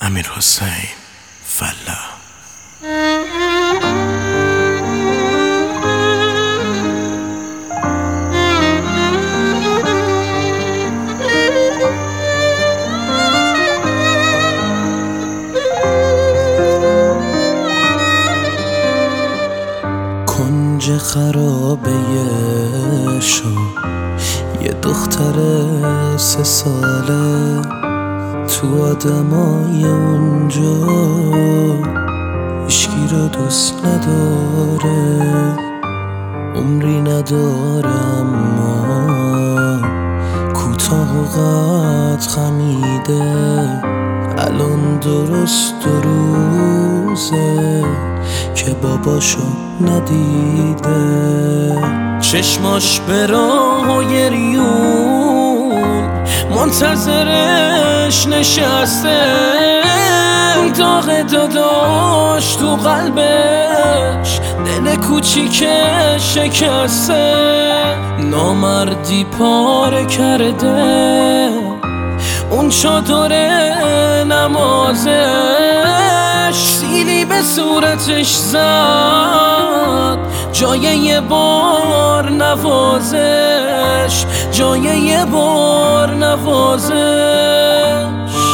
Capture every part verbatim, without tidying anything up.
امیرحسین فلاح. کنج خرابه شام یه دختر سه ساله تو آدمای اونجا هیچکی رو دوست نداره، عمری نداره اما کوتاه و قد خمیده. الان درست دو روزه که باباشو ندیده. چشماش به راه و گریون منتظرش نشسته، داغ داداش تو قلبش دل کوچیکش شکسته. نامردی پاره کرده اون چادر نمازش، سیلی به صورتش زد جای یه بار نوازش، جای یه بار نوازش.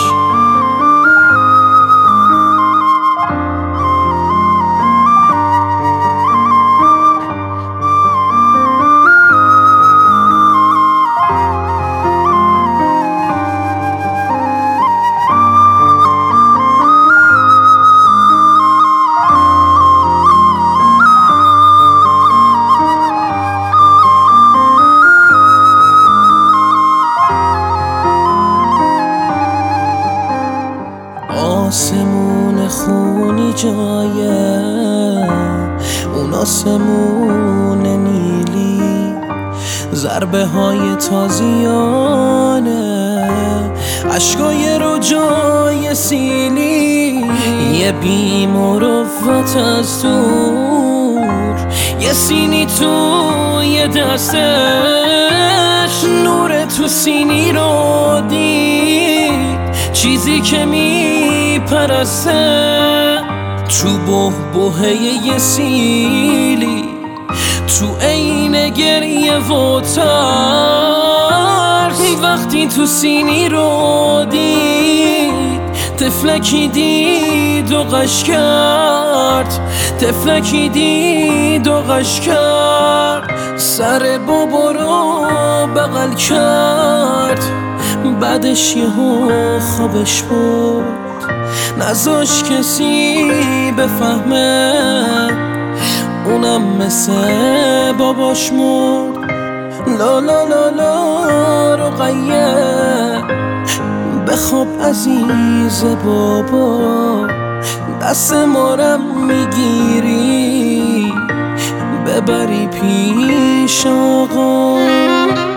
آسمون خونی جایه اون آسمون نیلی، ضربه های تازیانه عشقای رو جای سیلی. یه بی‌مروت از دور یه سینی توی دستش، نور تو سینی رو دید چیزی که میپرسته. تو بحبوحه یه سیلی تو عین گریه و ترس، وقتی تو سینی رو دید طفلکی دید و غش کرد، طفلکی دید و غش کرد. سر بابا رو بغل کرد، بعدش یهو خوابش برد، نذاش کسی بفهمه اونم مثل باباش مرد. لا لا لا لا رقیه بخواب عزیز بابا، دست مارم میگیری ببری پیش آقا.